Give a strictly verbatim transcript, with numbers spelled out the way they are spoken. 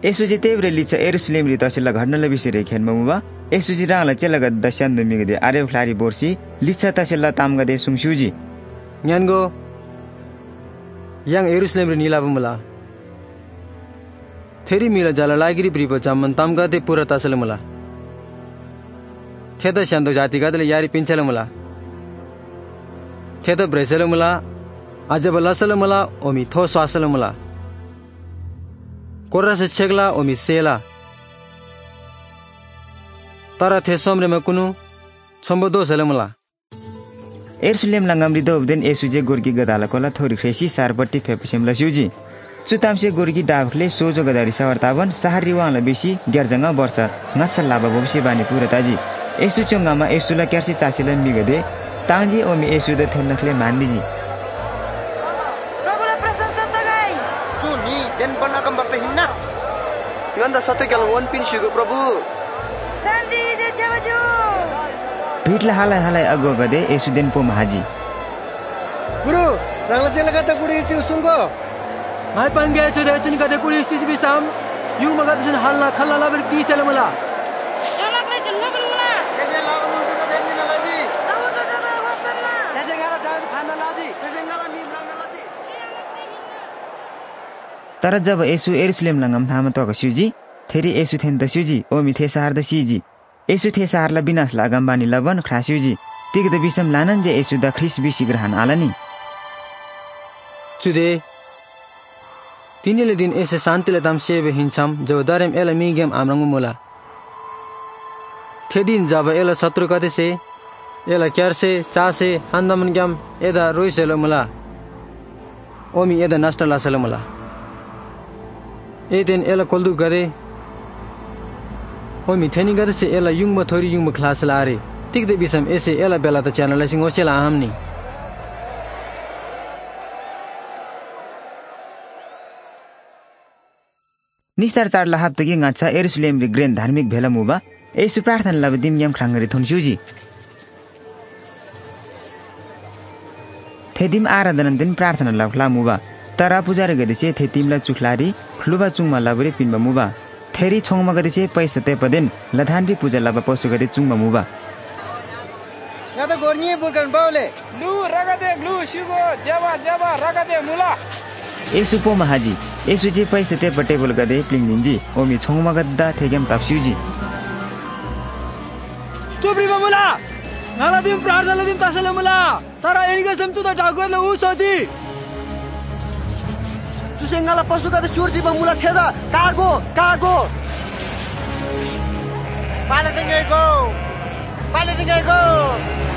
예수지 때브레 리차 예루살렘 리 다실라 घटनालाई विषय खेनमा 예수지 राला चेला गद्दा स्यान्द मिगदे आरे Phulari बोर्सी लिचा तासेला तामगदे सुङसुजी न्यानगो yang Yerusalem ri nila bumula theri mila jala lagiri pripo chamman tamga de pura tasale mula theda shando jati gadale yari pinchale mula theda bresele mula ajaba lasale mula omi tho swasale mula korra se chegla omi sela tara the somre ma kunu chombodo sale mula एरुसलेम लंगम रिदो उबदेन एसुजे गोरकी गदाला Cola थोरी खेसी सारपट्टी फेपसिम लस्युजी चुतामसे गोरकी डाफले सोजो गदारी सवरतावन सहारी वाला बेसी ग्यारजंगा वर्ष ngats लाबा बबसे बानी पुरताजी एसु चंगामा एसुला क्यारसी चासिला मिगदे तांजी ओमी एसुदे थेनखले मान्दिजी प्रभुले प्रशंसा तगाई चुनी देन बना गम्बक्ते हिन्ना गन्दा सत्य गल वन पिन सुगो प्रभु शान्ति जे छवजु पिटला हालाई हालाई अगो गदे एसुदेन पो महाजी गुरु रांगला चेला गता कुडी छि सुंगो माय पंगे छु दे चिन गदे कुडी छि बिसाम यु मगा दसन हल्ला खल्ला लाबर की चले मला यमकले जन्म बन्ला एजे लाबु छु गदे दिन लाजी दाउ गदा वस्तनमा एजे गारा चार खाना लाजी एजे गारा नि ब्रांगा लाजी तर जब एसु एरुसलेम लंगम थाम तक सुजी थेरी एसु थेन द सुजी ओ मिथे सार द सीजी एसु थे सारला विनाश लागम बानी लबन खरास्युजी तिगद बिसम लानन जे एसु द ख्रिस बिसी ग्रहण आलानी चुदे तिनीले दिन एसे शान्तिले दाम सेबे हिन्छम जो दरेम एला मिगेम आम्रंगु मुला थेदिन जब एला शत्रु कदेसे एला क्यारसे चासे हान्दमन ग्याम एदा रोइसेलो मुला ओमी एदा नष्ट लासेलो मुला एदेन एला कोल्दु गरे ओमी थेनी गदसे एला युङम थोरी युङम क्लास लारे तिगदे बिसम एसे एला बेला त च्यानल सिङ ओसेला आम्नी निस्तार चार लाहाप्तगी गाछा एरुसलेम रि ग्रेन धार्मिक भेला मुबा एसु प्रार्थना लब दिम यम खांगरे थुनसुजी थेदिम आराधना दिन प्रार्थना लखला मुबा तरा पूजा रे गदेसे थेतिमला चुखलारी खलुबा चुङमा लबरे पिनबा मुबा थेरी छोङमा गदेसे पैसा ते पदेन लधानरी पूजा लब पसु गदे चुङमा मुबा या त गोर्निए बुर्कन बाउले लु रगदे लु शिगो जेवा जेवा रगदे मुला एसु पो महाजी एसु जे पैसा ते पटेबल गदे प्लिङजिंजी ओमी छोङमा गद्दा थेगेम तापसिउजी चुप्री मुला नाला दिम प्रार्थना दिम तसले मुला तरा एनिगा समचु त ठाकुरले उ सोची चुसेंगाला पशु गदे सुरजी मुला थेदा कागो कागो पाले तिंगेको पाले तिंगेको